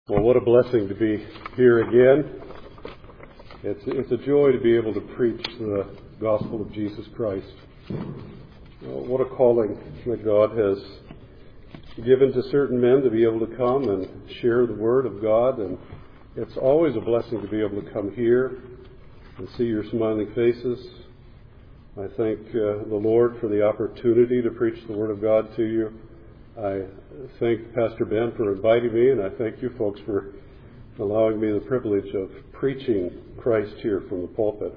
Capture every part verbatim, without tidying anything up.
Well, what a blessing to be here again. It's, it's a joy to be able to preach the gospel of Jesus Christ. Well, what a calling that God has given to certain men to be able to come and share the Word of God. And it's always a blessing to be able to come here and see your smiling faces. I thank uh, the Lord for the opportunity to preach the Word of God to you. I thank Pastor Ben for inviting me, and I thank you folks for allowing me the privilege of preaching Christ here from the pulpit.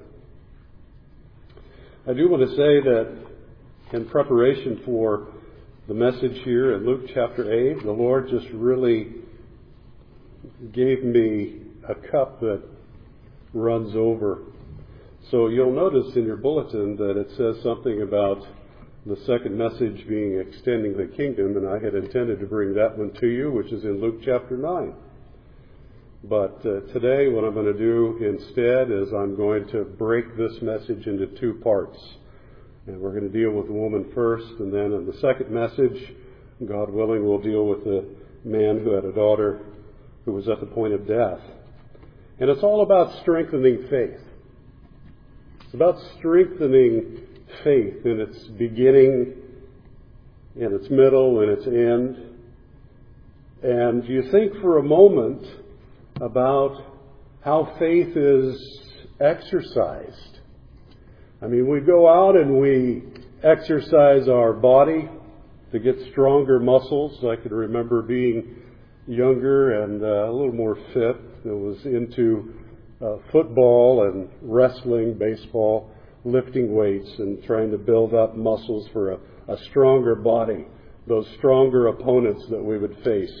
I do want to say that in preparation for the message here in Luke chapter eight, the Lord just really gave me a cup that runs over. So you'll notice in your bulletin that it says something about the second message being extending the kingdom, and I had intended to bring that one to you, which is in Luke chapter nine. But uh, today what I'm going to do instead is I'm going to break this message into two parts. And we're going to deal with the woman first, and then in the second message, God willing, we'll deal with the man who had a daughter who was at the point of death. And it's all about strengthening faith. It's about strengthening faith in its beginning, in its middle, and its end. And you think for a moment about how faith is exercised. I mean, we go out and we exercise our body to get stronger muscles. I can remember being younger and uh, a little more fit. I was into uh, football and wrestling, baseball, lifting weights and trying to build up muscles for a, a stronger body, those stronger opponents that we would face.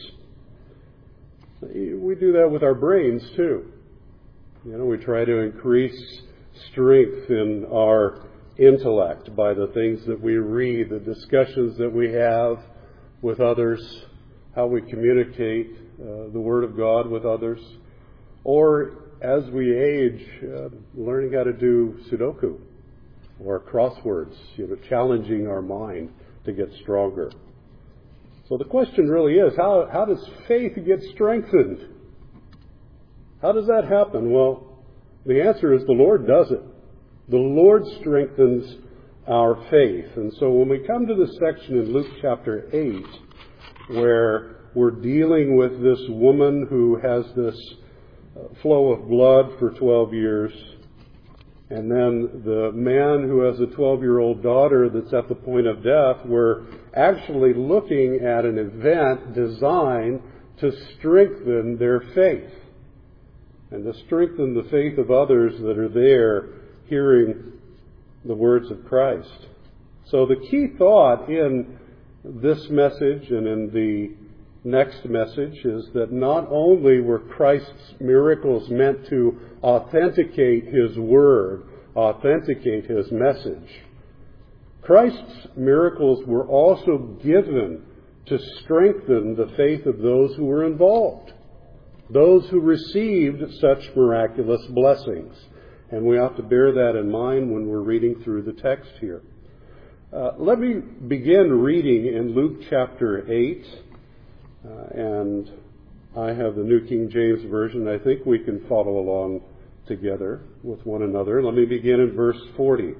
We do that with our brains too. You know, we try to increase strength in our intellect by the things that we read, the discussions that we have with others, how we communicate uh, the Word of God with others, or as we age, uh, learning how to do Sudoku or crosswords, you know, challenging our mind to get stronger. So the question really is, how, how does faith get strengthened? How does that happen? Well, the answer is the Lord does it. The Lord strengthens our faith. And so when we come to this section in Luke chapter eight, where we're dealing with this woman who has this flow of blood for twelve years, and then the man who has a twelve-year-old daughter that's at the point of death, we're actually looking at an event designed to strengthen their faith and to strengthen the faith of others that are there hearing the words of Christ. So the key thought in this message and in the next message is that not only were Christ's miracles meant to authenticate His Word, authenticate His message, Christ's miracles were also given to strengthen the faith of those who were involved, those who received such miraculous blessings. And we ought to bear that in mind when we're reading through the text here. Uh, let me begin reading in Luke chapter eight. Uh, and I have the New King James Version. I think we can follow along together with one another. Let me begin in verse forty.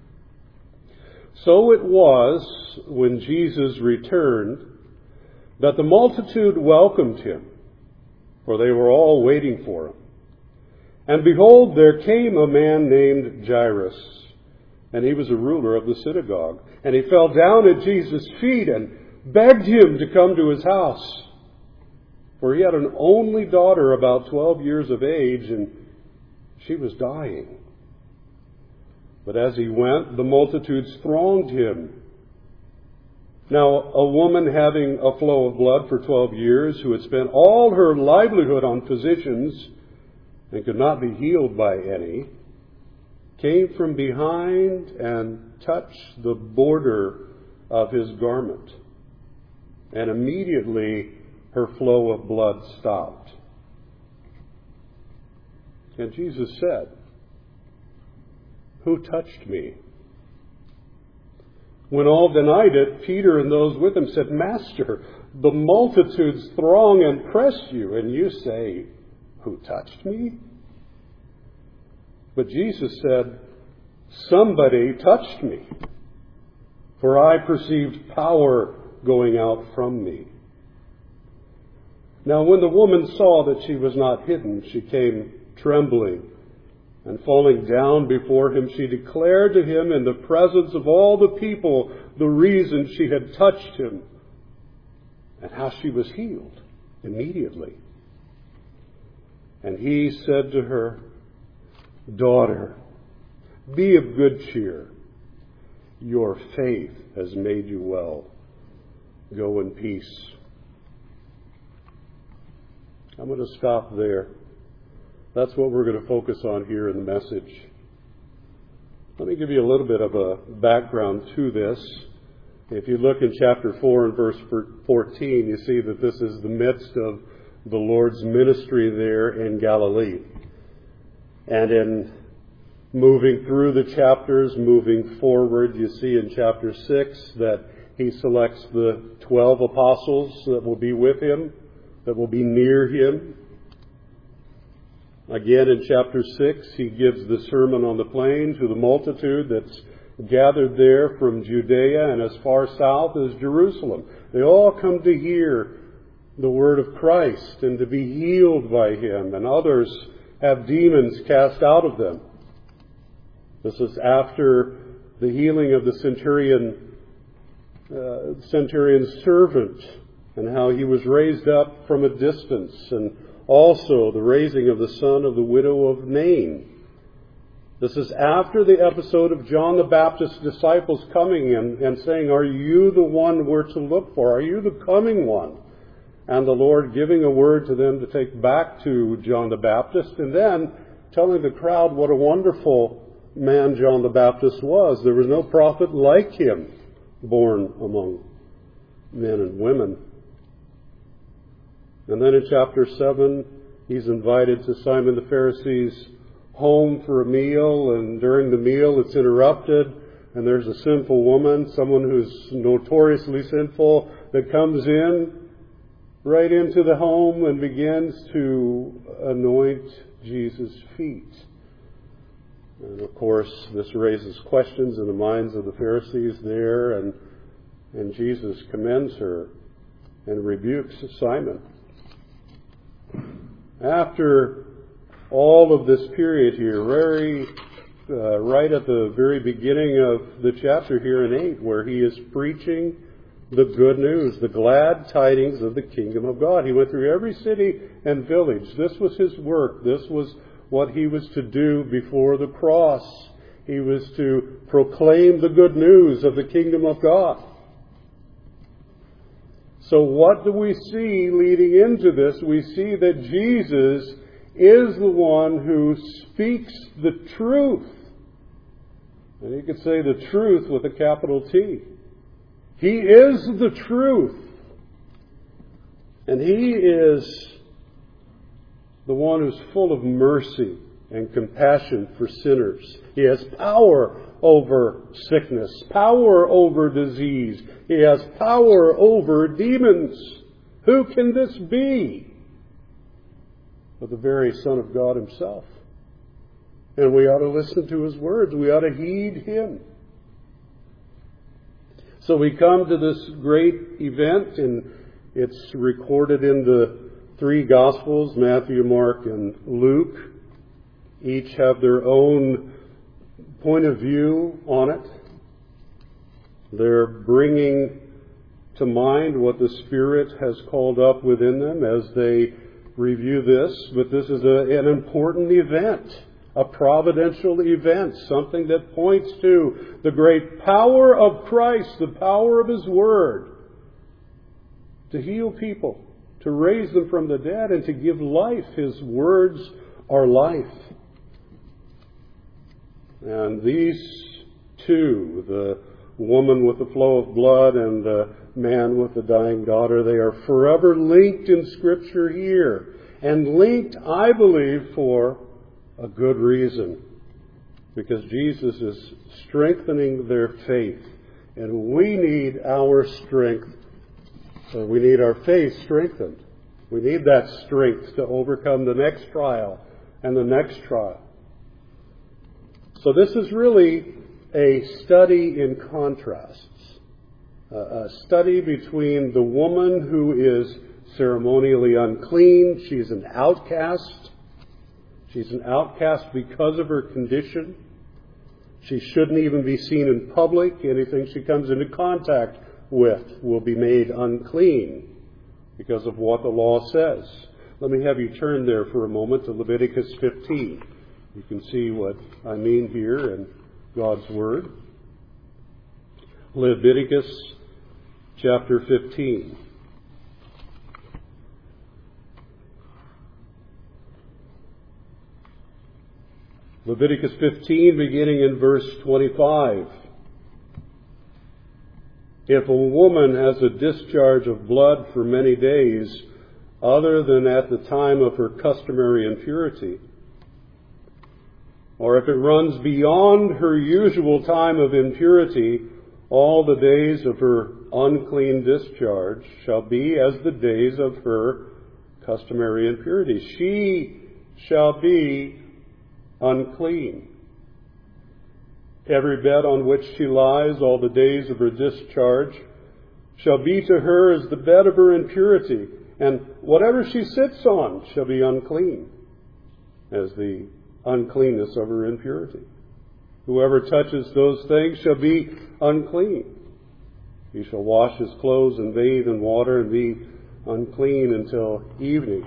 So it was, when Jesus returned, that the multitude welcomed Him, for they were all waiting for Him. And behold, there came a man named Jairus, and he was a ruler of the synagogue. And he fell down at Jesus' feet and begged Him to come to his house. For he had an only daughter about twelve years of age, and she was dying. But as he went, the multitudes thronged him. Now, a woman having a flow of blood for twelve years, who had spent all her livelihood on physicians and could not be healed by any, came from behind and touched the border of His garment. And immediately her flow of blood stopped. And Jesus said, "Who touched me?" When all denied it, Peter and those with him said, "Master, the multitudes throng and press you, and you say, who touched me? But Jesus said, somebody touched me, for I perceived power going out from me. Now when the woman saw that she was not hidden, she came trembling, and falling down before him, she declared to him in the presence of all the people the reason she had touched him, and how she was healed immediately. And he said to her, daughter, be of good cheer. Your faith has made you well. Go in peace. I'm going to stop there. That's what we're going to focus on here in the message. Let me give you a little bit of a background to this. If you look in chapter four and verse fourteen, you see that this is the midst of the Lord's ministry there in Galilee. And in moving through the chapters, moving forward, you see in chapter six that he selects the twelve apostles that will be with him, that will be near him. Again, in chapter six, he gives the Sermon on the Plain to the multitude that's gathered there from Judea and as far south as Jerusalem. They all come to hear the word of Christ and to be healed by him, and others have demons cast out of them. This is after the healing of the centurion, uh, centurion's servant, and how he was raised up from a distance, and also the raising of the son of the widow of Nain. This is after the episode of John the Baptist's disciples coming in and saying, are you the one we're to look for? Are you the coming one? And the Lord giving a word to them to take back to John the Baptist, and then telling the crowd what a wonderful man John the Baptist was. There was no prophet like him born among men and women. And then in chapter seven, he's invited to Simon the Pharisee's home for a meal, and during the meal it's interrupted, and there's a sinful woman, someone who's notoriously sinful, that comes in right into the home and begins to anoint Jesus' feet. And of course, this raises questions in the minds of the Pharisees there, and, and Jesus commends her and rebukes Simon. After all of this period here, very uh, right at the very beginning of the chapter here in eight, where he is preaching the good news, the glad tidings of the kingdom of God. He went through every city and village. This was his work. This was what he was to do before the cross. He was to proclaim the good news of the kingdom of God. So what do we see leading into this? We see that Jesus is the one who speaks the truth. And you could say the truth with a capital T. He is the truth. And he is the one who's full of mercy and compassion for sinners. He has power over sickness, power over disease. He has power over demons. Who can this be? But the very Son of God himself. And we ought to listen to his words. We ought to heed him. So we come to this great event, and it's recorded in the three Gospels, Matthew, Mark, and Luke. Each have their own point of view on it. They're bringing to mind what the Spirit has called up within them as they review this. But this is a, an important event, a providential event, something that points to the great power of Christ, the power of his word, to heal people, to raise them from the dead, and to give life. His words are life. And these two, the woman with the flow of blood and the man with the dying daughter, they are forever linked in Scripture here. And linked, I believe, for a good reason. Because Jesus is strengthening their faith. And we need our strength Uh, we need our faith strengthened. We need that strength to overcome the next trial and the next trial. So this is really a study in contrasts. Uh, a study between the woman who is ceremonially unclean. She's an outcast. She's an outcast because of her condition. She shouldn't even be seen in public. Anything she comes into contact with will be made unclean because of what the law says. Let me have you turn there for a moment to Leviticus fifteen. You can see what I mean here in God's Word. Leviticus chapter fifteen. Leviticus fifteen, beginning in verse twenty-five. If a woman has a discharge of blood for many days, other than at the time of her customary impurity, or if it runs beyond her usual time of impurity, all the days of her unclean discharge shall be as the days of her customary impurity. She shall be unclean. Every bed on which she lies all the days of her discharge shall be to her as the bed of her impurity, and whatever she sits on shall be unclean, as the uncleanness of her impurity. Whoever touches those things shall be unclean. He shall wash his clothes and bathe in water and be unclean until evening.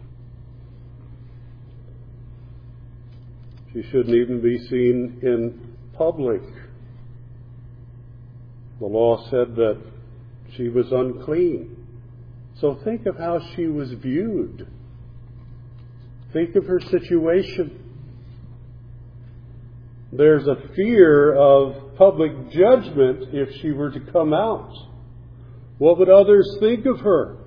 She shouldn't even be seen in public. The law said that she was unclean. So think of how she was viewed. Think of her situation. There's a fear of public judgment if she were to come out. What would others think of her?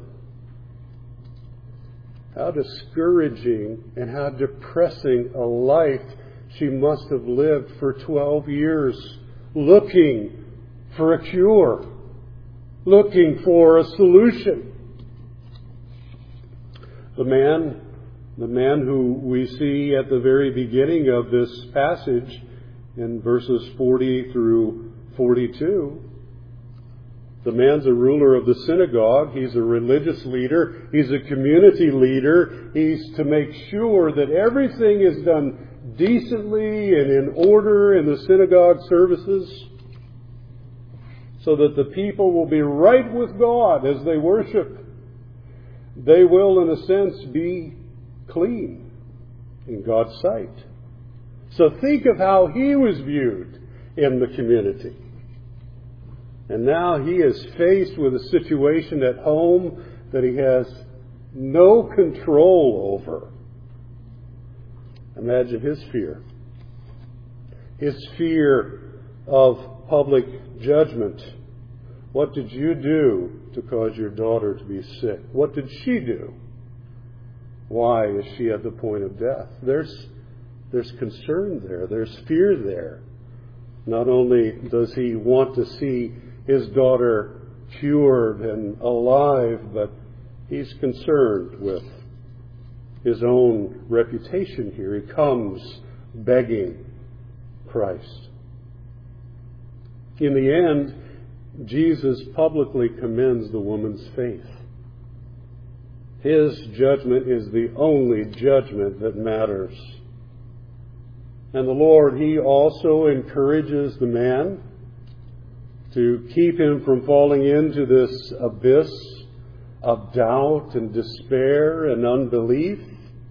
How discouraging and how depressing a life she must have lived for twelve years, looking for a cure, looking for a solution. The man, the man who we see at the very beginning of this passage in verses forty through forty-two, the man's a ruler of the synagogue. He's a religious leader. He's a community leader. He's to make sure that everything is done decently and in order in the synagogue services, so that the people will be right with God as they worship. They will, in a sense, be clean in God's sight. So think of how he was viewed in the community. And now he is faced with a situation at home that he has no control over. Imagine his fear. His fear of public judgment. What did you do to cause your daughter to be sick? What did she do? Why is she at the point of death? There's, there's concern there. There's fear there. Not only does he want to see his daughter cured and alive, but he's concerned with his own reputation here. He comes begging Christ. In the end, Jesus publicly commends the woman's faith. His judgment is the only judgment that matters. And the Lord, He also encourages the man to keep him from falling into this abyss of doubt and despair and unbelief.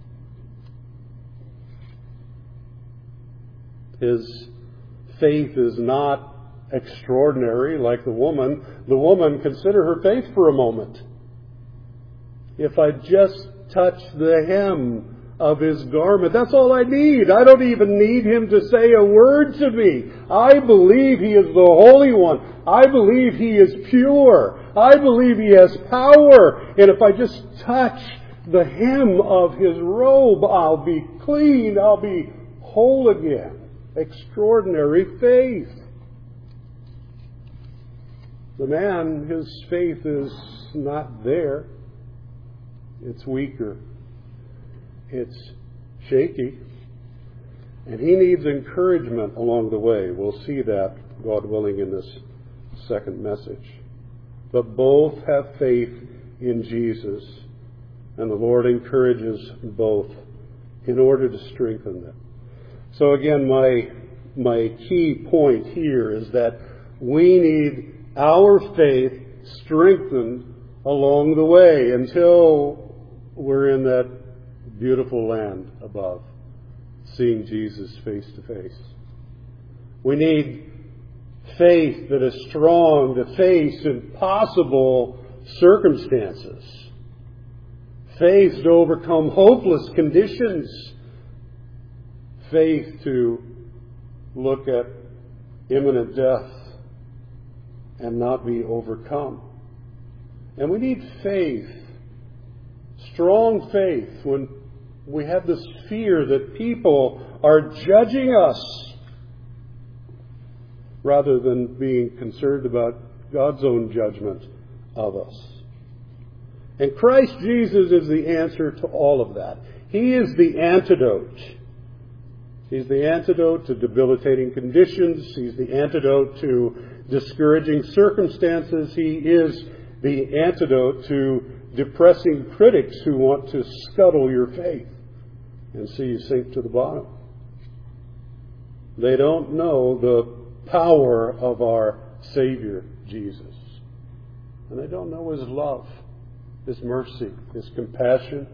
His faith is not extraordinary like the woman. The woman, consider her faith for a moment. If I just touch the hem of his garment, that's all I need. I don't even need him to say a word to me. I believe he is the Holy One. I believe he is pure. I believe he has power. And if I just touch the hem of his robe, I'll be clean. I'll be whole again. Extraordinary faith. The man, his faith is not there. It's weaker. It's shaky. And he needs encouragement along the way. We'll see that, God willing, in this second message. But both have faith in Jesus, and the Lord encourages both in order to strengthen them. So again, my, my key point here is that we need our faith strengthened along the way until we're in that beautiful land above, seeing Jesus face to face. We need faith that is strong to face impossible circumstances. Faith to overcome hopeless conditions. Faith to look at imminent death and not be overcome. And we need faith, strong faith, when we have this fear that people are judging us rather than being concerned about God's own judgment of us. And Christ Jesus is the answer to all of that. He is the antidote. He's the antidote to debilitating conditions. He's the antidote to discouraging circumstances. He is the antidote to depressing critics who want to scuttle your faith and see you sink to the bottom. They don't know the power of our Savior, Jesus. And they don't know His love, His mercy, His compassion.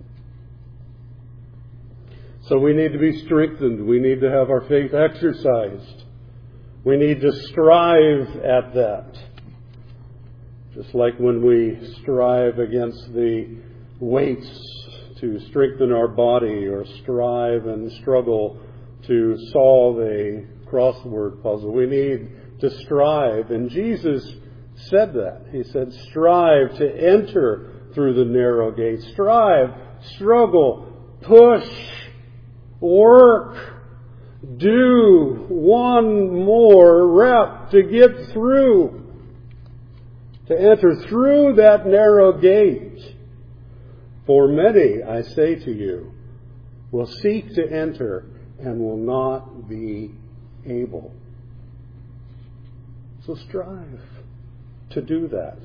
So we need to be strengthened. We need to have our faith exercised. We need to strive at that. Just like when we strive against the weights to strengthen our body, or strive and struggle to solve a crossword puzzle. We need to strive. And Jesus said that. He said, strive to enter through the narrow gate. Strive, struggle, push, work, do one more rep to get through. To enter through that narrow gate. For many, I say to you, will seek to enter and will not be able. So strive to do that.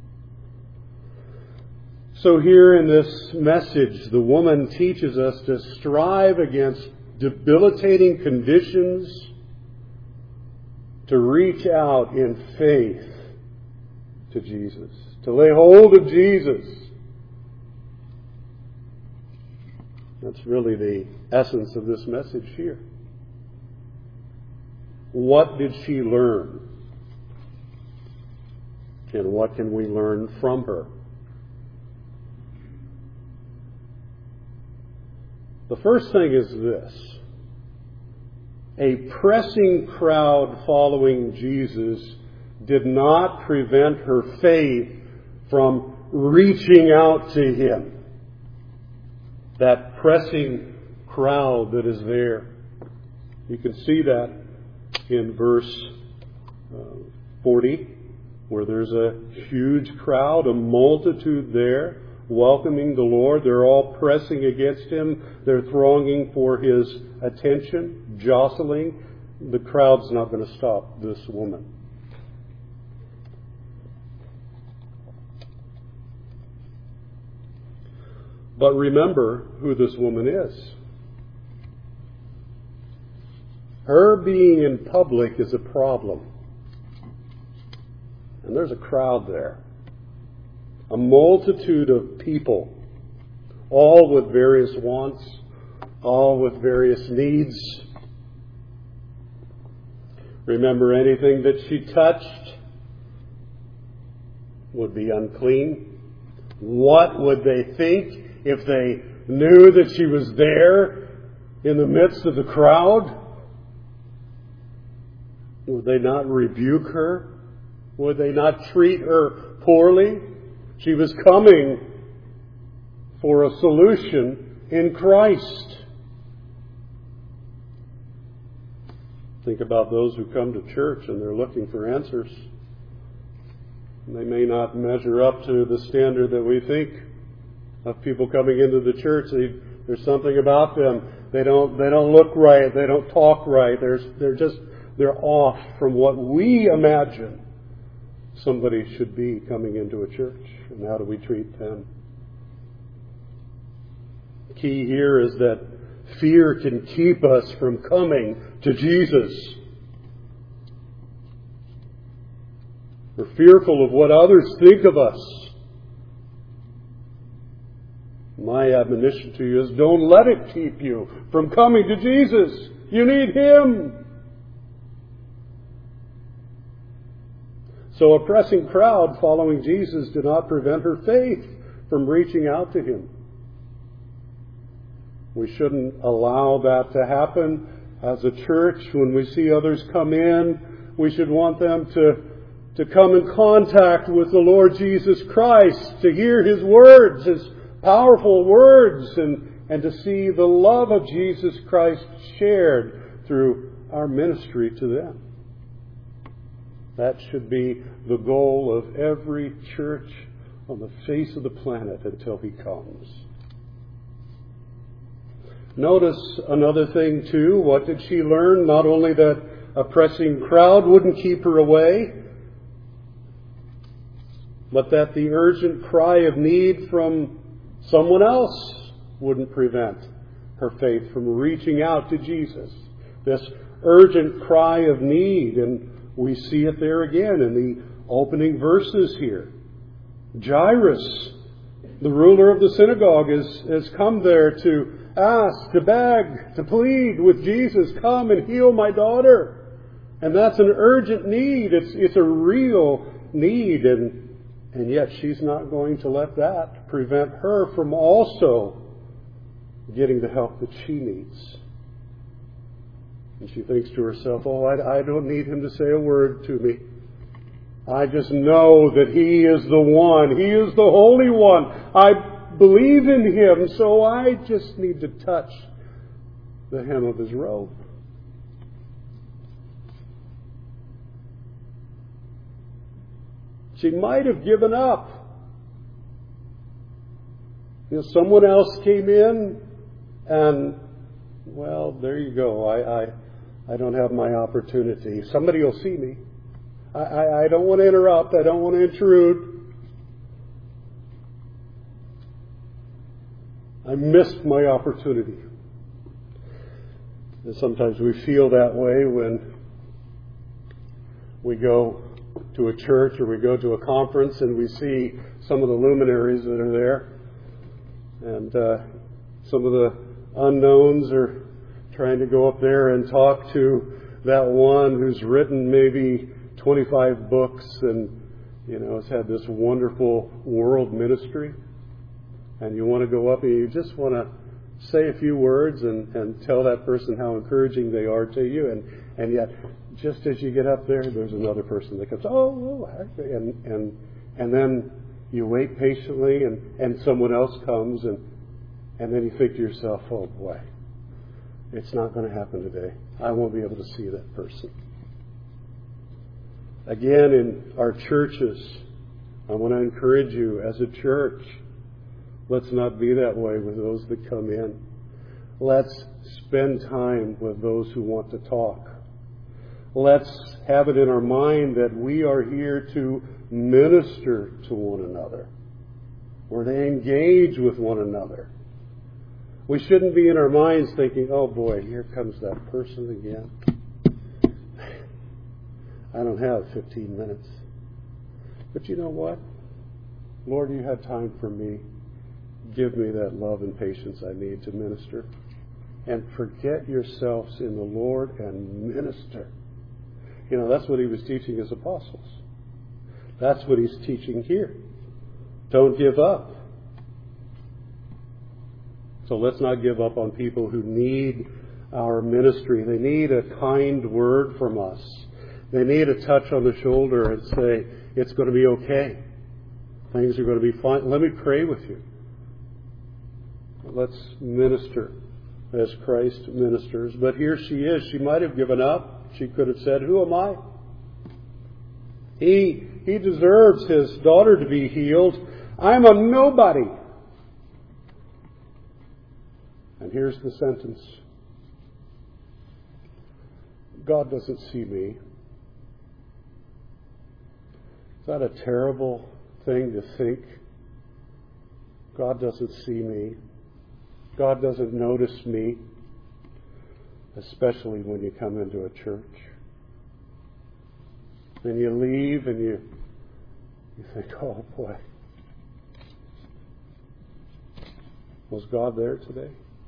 So here in this message, the woman teaches us to strive against debilitating conditions, to reach out in faith to Jesus, to lay hold of Jesus. That's really the essence of this message here. What did she learn? And what can we learn from her? The first thing is this. A pressing crowd following Jesus did not prevent her faith from reaching out to Him. That pressing crowd that is there. You can see that in verse uh, forty, where there's a huge crowd, a multitude there, welcoming the Lord. They're all pressing against Him. They're thronging for His attention, jostling. The crowd's not going to stop this woman. But remember who this woman is. Her being in public is a problem. And there's a crowd there. A multitude of people, all with various wants, all with various needs. Remember, anything that she touched would be unclean. What would they think if they knew that she was there in the midst of the crowd? Would they not rebuke her? Would they not treat her poorly? She was coming for a solution in Christ. Think about those who come to church and they're looking for answers. They may not measure up to the standard that we think of people coming into the church. They, there's something about them. They don't, they don't look right. They don't talk right. There's, they're just, they're off from what we imagine somebody should be coming into a church. And how do we treat them? Key here is that fear can keep us from coming to Jesus. We're fearful of what others think of us. My admonition to you is don't let it keep you from coming to Jesus. You need Him. So a pressing crowd following Jesus did not prevent her faith from reaching out to Him. We shouldn't allow that to happen. As a church, when we see others come in, we should want them to, to come in contact with the Lord Jesus Christ, to hear His words, His powerful words, and, and to see the love of Jesus Christ shared through our ministry to them. That should be the goal of every church on the face of the planet until He comes. Notice another thing too. What did she learn? Not only that a pressing crowd wouldn't keep her away, but that the urgent cry of need from someone else wouldn't prevent her faith from reaching out to Jesus. This urgent cry of need, and we see it there again in the opening verses here. Jairus, the ruler of the synagogue, has, has come there to ask, to beg, to plead with Jesus, come and heal my daughter. And that's an urgent need. It's, it's a real need. And, and yet she's not going to let that prevent her from also getting the help that she needs. And she thinks to herself, oh, I, I don't need Him to say a word to me. I just know that He is the one. He is the Holy One. I believe in Him, so I just need to touch the hem of His robe. She might have given up. You know, someone else came in and, well, there you go. I, I, I don't have my opportunity. Somebody will see me. I, I, I don't want to interrupt. I don't want to intrude. I missed my opportunity. And sometimes we feel that way when we go to a church or we go to a conference and we see some of the luminaries that are there. And uh, some of the unknowns are trying to go up there and talk to that one who's written maybe twenty-five books and, you know, has had this wonderful world ministry. And you want to go up and you just want to say a few words and, and tell that person how encouraging they are to you. And, and yet, just as you get up there, there's another person that comes, oh, oh and, and, and then you wait patiently and, and someone else comes and, and then you think to yourself, oh boy, it's not going to happen today. I won't be able to see that person. Again, in our churches, I want to encourage you as a church, let's not be that way with those that come in. Let's spend time with those who want to talk. Let's have it in our mind that we are here to minister to one another. We're to engage with one another. We shouldn't be in our minds thinking, oh boy, here comes that person again. I don't have fifteen minutes. But you know what? Lord, you had time for me. Give me that love and patience I need to minister. And forget yourselves in the Lord and minister. You know, that's what He was teaching His apostles. That's what He's teaching here. Don't give up. So let's not give up on people who need our ministry. They need a kind word from us. They need a touch on the shoulder and say, it's going to be okay. Things are going to be fine. Let me pray with you. Let's minister as Christ ministers. But here she is. She might have given up. She could have said, who am I? He, he deserves his daughter to be healed. I'm a nobody. And here's the sentence. God doesn't see me. Is that a terrible thing to think? God doesn't see me. God doesn't notice me, especially when you come into a church. And you leave and you, you think, oh boy, was God there today?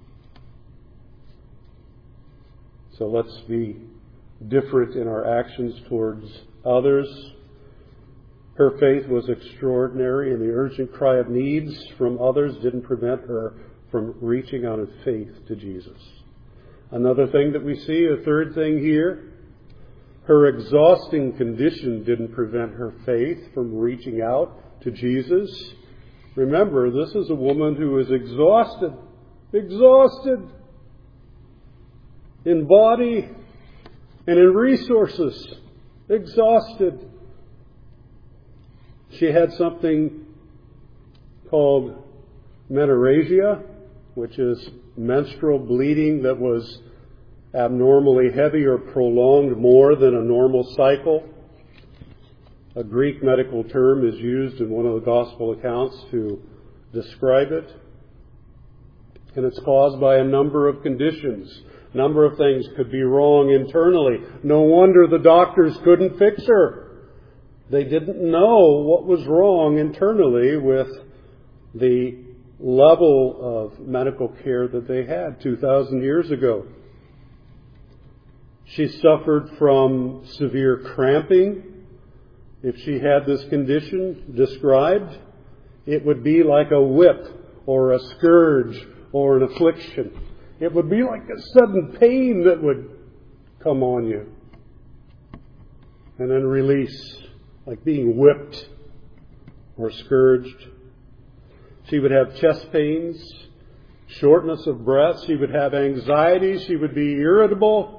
So let's be different in our actions towards others. Her faith was extraordinary, and the urgent cry of needs from others didn't prevent her from reaching out in faith to Jesus. Another thing that we see, a third thing here, her exhausting condition didn't prevent her faith from reaching out to Jesus. Remember, this is a woman who is exhausted, exhausted in body and in resources, exhausted. She had something called menorrhagia, which is menstrual bleeding that was abnormally heavy or prolonged more than a normal cycle. A Greek medical term is used in one of the gospel accounts to describe it. And it's caused by a number of conditions. A number of things could be wrong internally. No wonder the doctors couldn't fix her. They didn't know what was wrong internally with the level of medical care that they had two thousand years ago. She suffered from severe cramping. If she had this condition described, it would be like a whip or a scourge or an affliction. It would be like a sudden pain that would come on you and then release, like being whipped or scourged. She would have chest pains, shortness of breath. She would have anxiety. She would be irritable.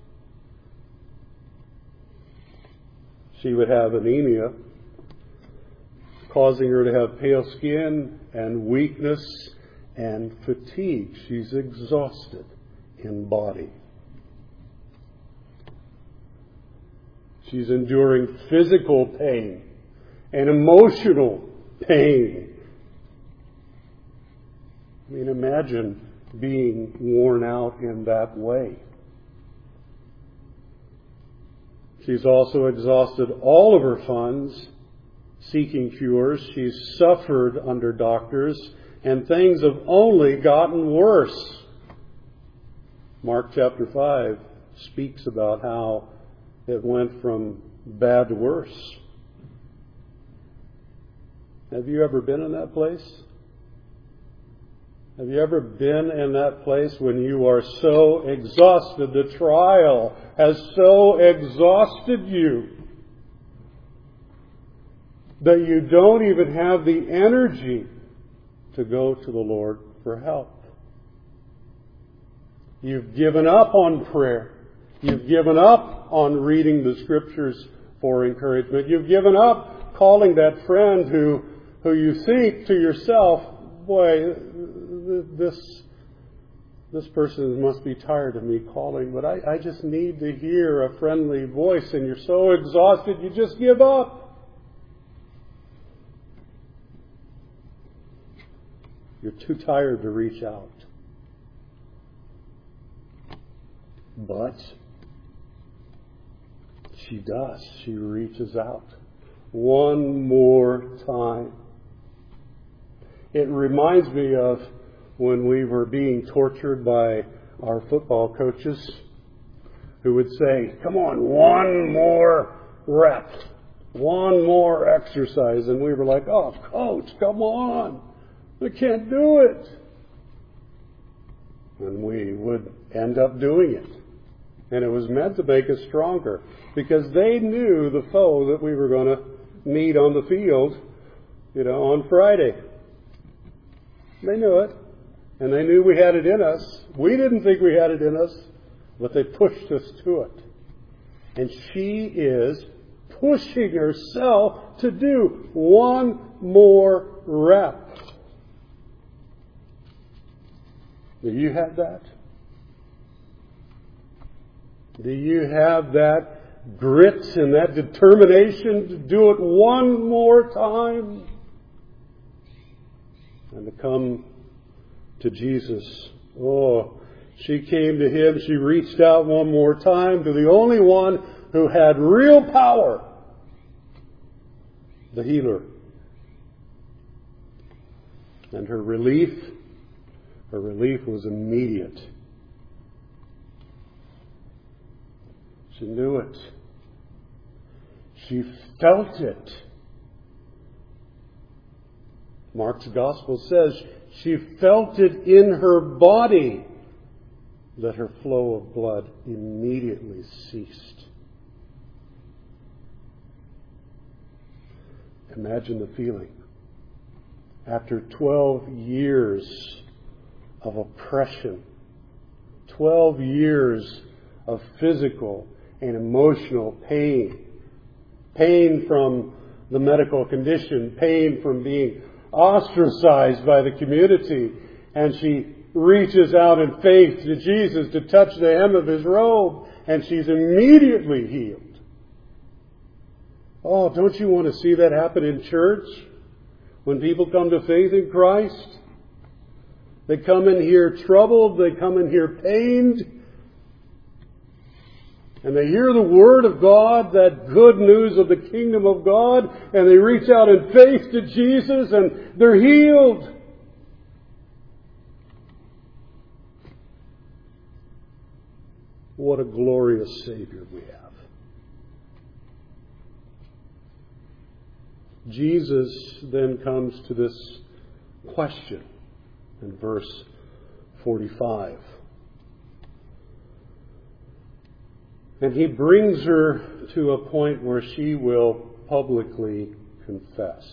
She would have anemia, causing her to have pale skin and weakness and fatigue. She's exhausted in body. She's enduring physical pain and emotional pain. I mean, imagine being worn out in that way. She's also exhausted all of her funds seeking cures. She's suffered under doctors, and things have only gotten worse. Mark chapter five speaks about how it went from bad to worse. Have you ever been in that place? Have you ever been in that place when you are so exhausted, the trial has so exhausted you that you don't even have the energy to go to the Lord for help? You've given up on prayer. You've given up on reading the Scriptures for encouragement. You've given up calling that friend who, who you think to yourself, boy, this this person must be tired of me calling, but I, I just need to hear a friendly voice, and you're so exhausted you just give up. You're too tired to reach out. But she does. She reaches out one more time. It reminds me of when we were being tortured by our football coaches who would say, come on, one more rep, one more exercise. And we were like, oh, coach, come on. I can't do it. And we would end up doing it. And it was meant to make us stronger because they knew the foe that we were going to meet on the field, you know, on Friday. They knew it. And they knew we had it in us. We didn't think we had it in us, but they pushed us to it. And she is pushing herself to do one more rep. Do you have that? Do you have that grit and that determination to do it one more time? And to come to Jesus. Oh, she came to Him. She reached out one more time to the only one who had real power. The healer. And her relief, her relief was immediate. She knew it. She felt it. Mark's Gospel says she felt it in her body that her flow of blood immediately ceased. Imagine the feeling. After twelve years of oppression, twelve years of physical and emotional pain, pain from the medical condition, pain from being ostracized by the community, and she reaches out in faith to Jesus to touch the hem of His robe, and she's immediately healed. Oh, don't you want to see that happen in church? When people come to faith in Christ, they come in here troubled, they come in here pained, and they hear the Word of God, that good news of the kingdom of God, and they reach out in faith to Jesus and they're healed. What a glorious Savior we have. Jesus then comes to this question in verse forty-five. And He brings her to a point where she will publicly confess.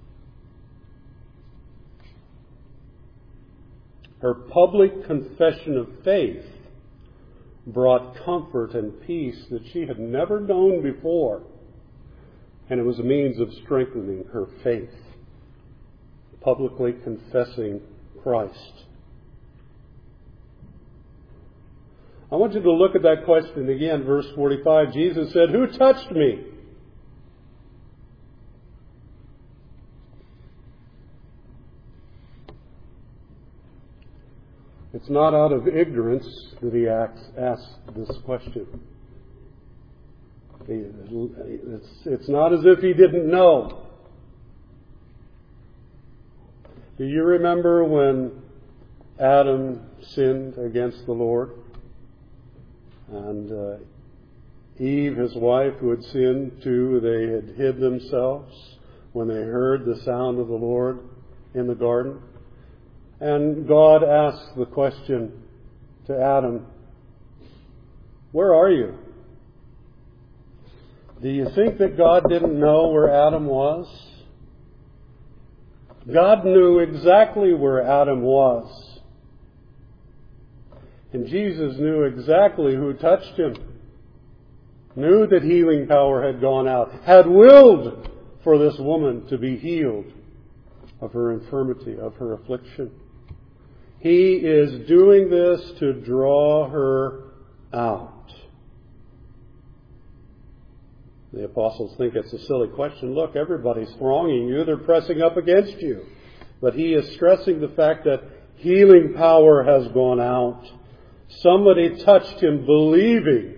Her public confession of faith brought comfort and peace that she had never known before. And it was a means of strengthening her faith. Publicly confessing Christ. I want you to look at that question again, verse forty-five. Jesus said, "Who touched me?" It's not out of ignorance that He asks, asks this question. It's, it's not as if He didn't know. Do you remember when Adam sinned against the Lord? And uh, Eve, his wife, who had sinned too, they had hid themselves when they heard the sound of the Lord in the garden. And God asked the question to Adam, "Where are you?" Do you think that God didn't know where Adam was? God knew exactly where Adam was. And Jesus knew exactly who touched Him. Knew that healing power had gone out. Had willed for this woman to be healed of her infirmity, of her affliction. He is doing this to draw her out. The apostles think it's a silly question. Look, everybody's thronging you. They're pressing up against you. But He is stressing the fact that healing power has gone out. Somebody touched Him believing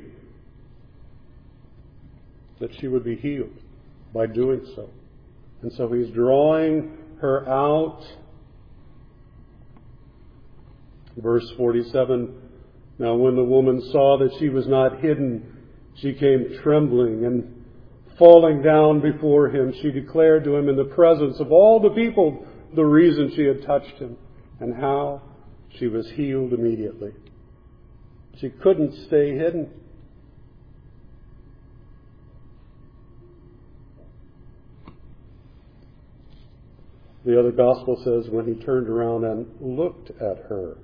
that she would be healed by doing so. And so He's drawing her out. Verse forty-seven, "Now when the woman saw that she was not hidden, she came trembling, and falling down before Him, she declared to Him in the presence of all the people the reason she had touched Him and how she was healed immediately." She couldn't stay hidden. The other gospel says when He turned around and looked at her.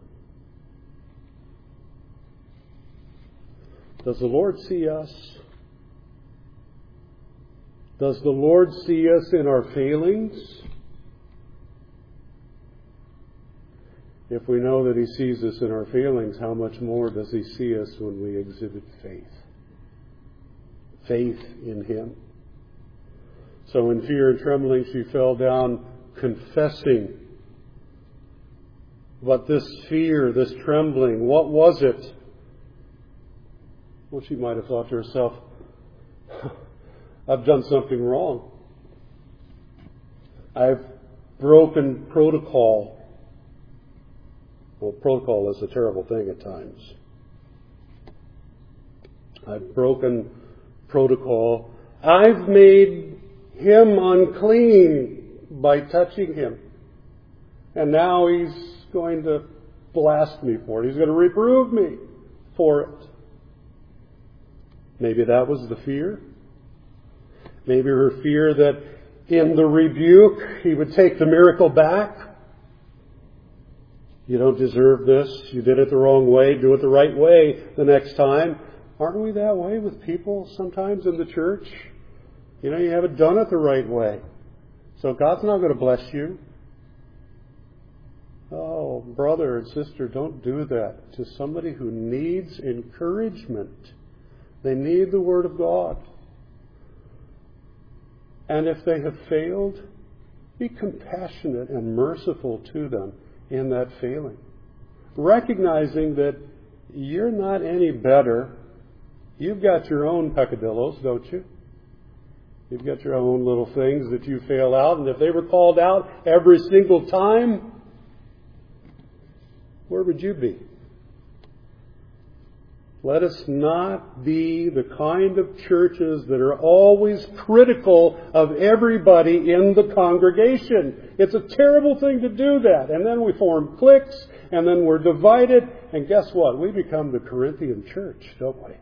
Does the Lord see us? Does the Lord see us in our failings? If we know that He sees us in our failings, how much more does He see us when we exhibit faith? Faith in Him. So in fear and trembling she fell down, confessing. But this fear, this trembling, what was it? Well, she might have thought to herself, I've done something wrong. I've broken protocol. Well, protocol is a terrible thing at times. I've broken protocol. I've made him unclean by touching him. And now he's going to blast me for it. He's going to reprove me for it. Maybe that was the fear. Maybe her fear that in the rebuke he would take the miracle back. You don't deserve this. You did it the wrong way. Do it the right way the next time. Aren't we that way with people sometimes in the church? You know, you haven't done it the right way. So God's not going to bless you. Oh, brother and sister, don't do that to somebody who needs encouragement. They need the Word of God. And if they have failed, be compassionate and merciful to them in that failing. Recognizing that you're not any better. You've got your own peccadillos, don't you? You've got your own little things that you fail out. And if they were called out every single time, where would you be? Let us not be the kind of churches that are always critical of everybody in the congregation. It's a terrible thing to do that. And then we form cliques, and then we're divided. And guess what? We become the Corinthian church, don't we?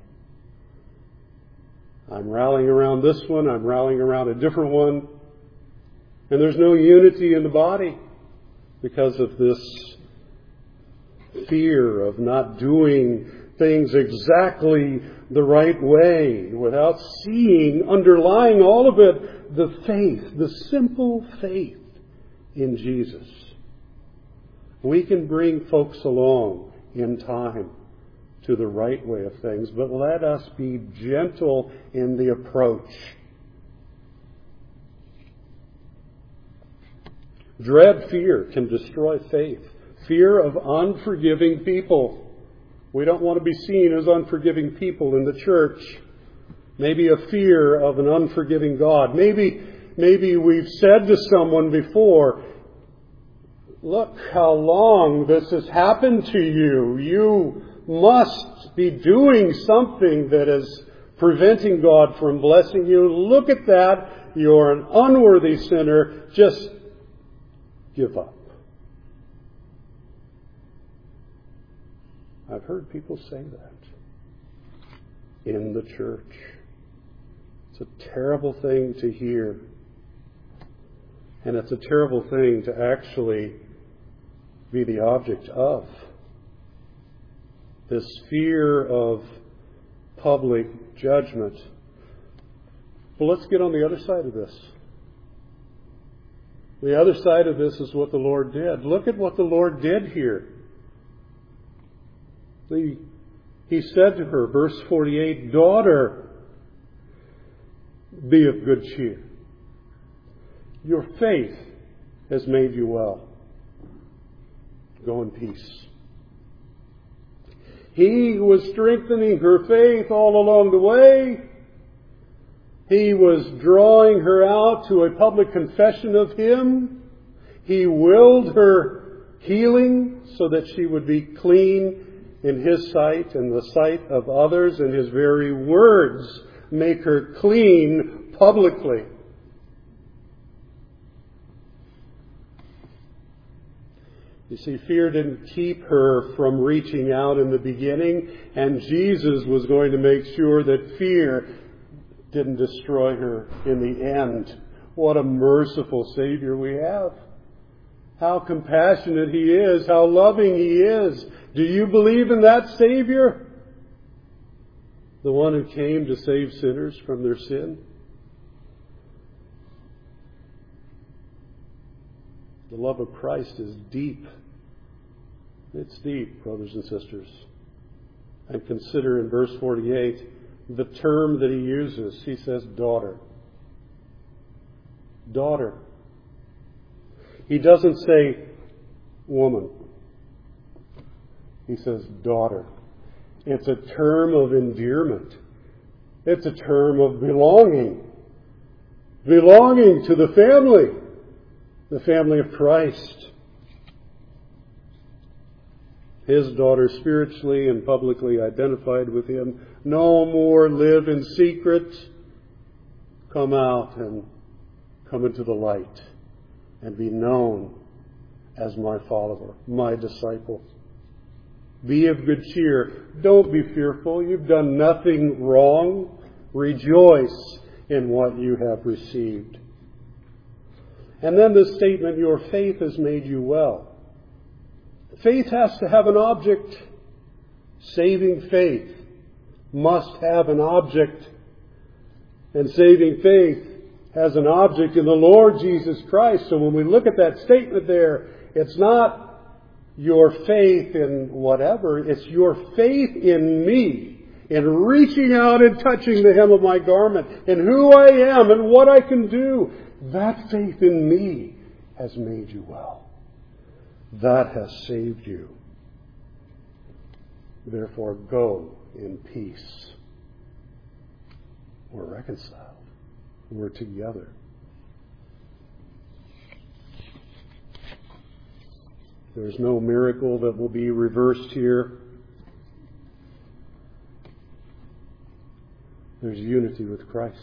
I'm rallying around this one. I'm rallying around a different one. And there's no unity in the body because of this fear of not doing things exactly the right way, without seeing, underlying all of it, the faith, the simple faith in Jesus. We can bring folks along in time to the right way of things, but let us be gentle in the approach. Dread fear can destroy faith. Fear of unforgiving people. We don't want to be seen as unforgiving people in the church. Maybe a fear of an unforgiving God. Maybe, maybe we've said to someone before, look how long this has happened to you. You must be doing something that is preventing God from blessing you. Look at that. You're an unworthy sinner. Just give up. I've heard people say that in the church. It's a terrible thing to hear. And it's a terrible thing to actually be the object of. This fear of public judgment. But let's get on the other side of this. The other side of this is what the Lord did. Look at what the Lord did here. He, he said to her, verse forty-eight, daughter, be of good cheer. Your faith has made you well. Go in peace. He was strengthening her faith all along the way. He was drawing her out to a public confession of Him. He willed her healing so that she would be clean in His sight and the sight of others, and His very words make her clean publicly. You see, fear didn't keep her from reaching out in the beginning, and Jesus was going to make sure that fear didn't destroy her in the end. What a merciful Savior we have. How compassionate He is, how loving He is. Do you believe in that Savior? The one who came to save sinners from their sin? The love of Christ is deep. It's deep, brothers and sisters. And consider in verse forty-eight the term that he uses. He says, daughter. Daughter. He doesn't say woman. He says daughter. It's a term of endearment. It's a term of belonging. Belonging to the family. The family of Christ. His daughter, spiritually and publicly identified with him. No more live in secret. Come out and come into the light and be known as my follower, my disciple. Be of good cheer. Don't be fearful. You've done nothing wrong. Rejoice in what you have received. And then the statement, your faith has made you well. Faith has to have an object. Saving faith must have an object. And saving faith has an object in the Lord Jesus Christ. So when we look at that statement there, it's not your faith in whatever. It's your faith in me, in reaching out and touching the hem of my garment, in who I am and what I can do. That faith in me has made you well. That has saved you. Therefore, go in peace. We're reconciled. We're together. There's no miracle that will be reversed here. There's unity with Christ.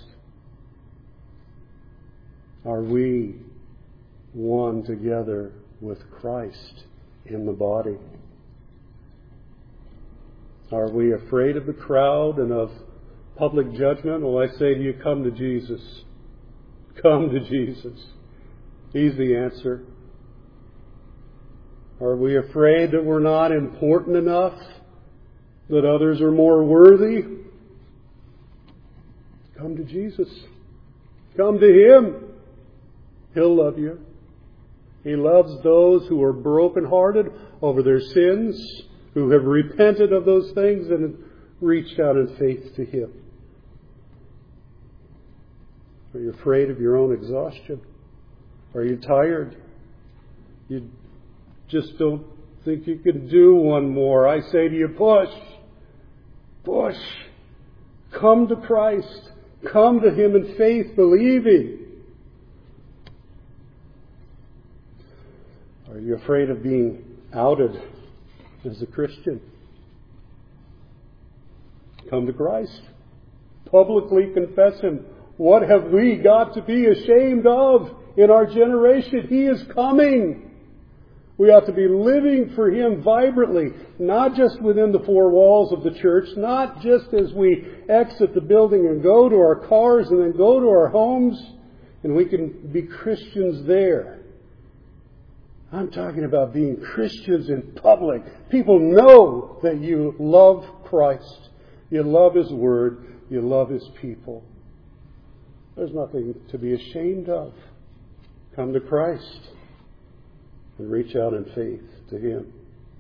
Are we one together with Christ in the body? Are we afraid of the crowd and of public judgment? Well, I say to you, come to Jesus. Come to Jesus. He's the answer. Are we afraid that we're not important enough? That others are more worthy? Come to Jesus. Come to Him. He'll love you. He loves those who are brokenhearted over their sins, who have repented of those things and have reached out in faith to Him. Are you afraid of your own exhaustion? Are you tired? You just don't think you can do one more. I say to you, push. Push. Come to Christ. Come to Him in faith, believing. Are you afraid of being outed as a Christian? Come to Christ. Publicly confess Him. What have we got to be ashamed of in our generation? He is coming. We ought to be living for Him vibrantly, not just within the four walls of the church, not just as we exit the building and go to our cars and then go to our homes and we can be Christians there. I'm talking about being Christians in public. People know that you love Christ. You love His Word. You love His people. There's nothing to be ashamed of. Come to Christ and reach out in faith to Him.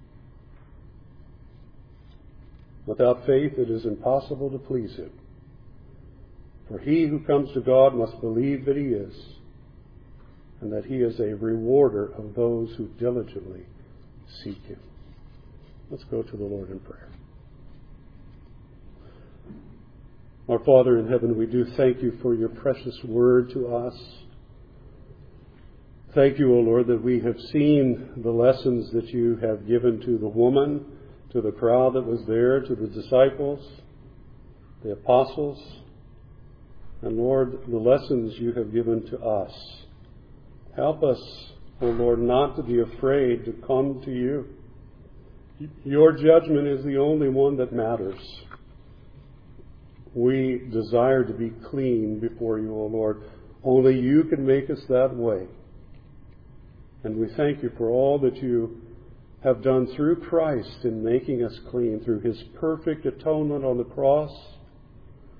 Without faith, it is impossible to please Him. For he who comes to God must believe that He is, and that He is a rewarder of those who diligently seek Him. Let's go to the Lord in prayer. Our Father in heaven, we do thank You for Your precious word to us. Thank You, O Lord, that we have seen the lessons that You have given to the woman, to the crowd that was there, to the disciples, the apostles, and Lord, the lessons You have given to us. Help us, O Lord, not to be afraid to come to You. Your judgment is the only one that matters. We desire to be clean before You, O Lord. Only You can make us that way. And we thank You for all that You have done through Christ in making us clean, through His perfect atonement on the cross,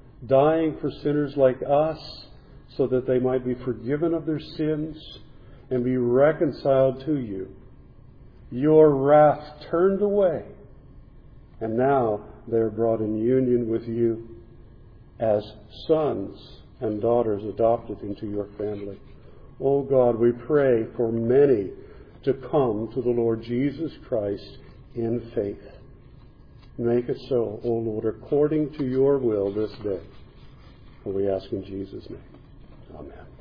dying for sinners like us so that they might be forgiven of their sins and be reconciled to you. Your wrath turned away, and now they're brought in union with you as sons and daughters adopted into your family. Oh God, we pray for many to come to the Lord Jesus Christ in faith. Make it so, O Lord, according to your will this day. For we ask in Jesus' name. Amen.